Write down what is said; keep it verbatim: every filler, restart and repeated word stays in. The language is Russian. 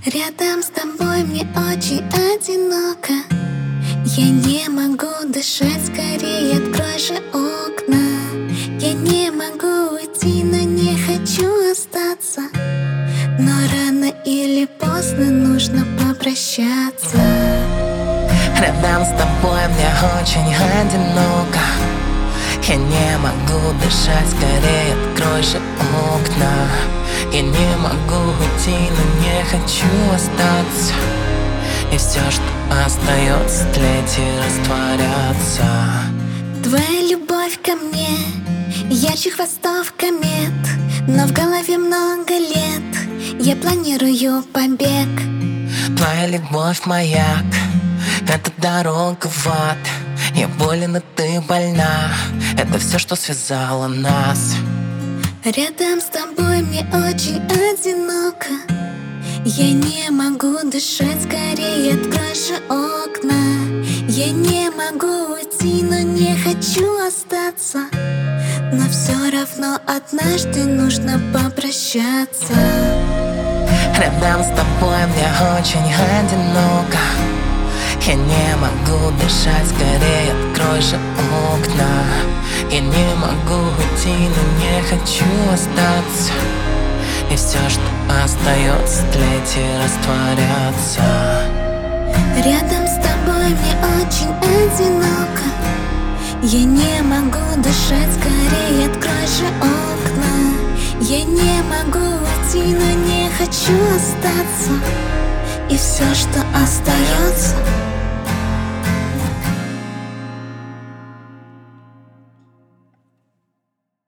Рядом с тобой мне очень одиноко. Я не могу дышать, скорее открой же окна. Я не могу уйти, но не хочу остаться. Но рано или поздно нужно попрощаться. Рядом с тобой мне очень одиноко. Я не могу дышать, скорее открой же окна. Я не могу уйти, но не хочу остаться. И все, что остается, тлеть и растворяться. Твоя любовь ко мне ярче хвостов комет, но в голове много лет я планирую побег. Твоя любовь маяк, это дорога в ад. Я болен, и ты больна, это все, что связало нас. Рядом с тобой мне очень одиноко. Я не могу дышать, скорее открой же окна. Я не могу уйти, но не хочу остаться. Но все равно однажды нужно попрощаться. Рядом с тобой мне очень одиноко. Я не могу дышать, скорее открой же окна. Я не могу уйти, но не хочу остаться. И все, что остается, тлеть и растворяться. Рядом с тобой мне очень одиноко. Я не могу дышать, скорее открой же окна. Я не могу уйти, но не хочу остаться. И все, что остается,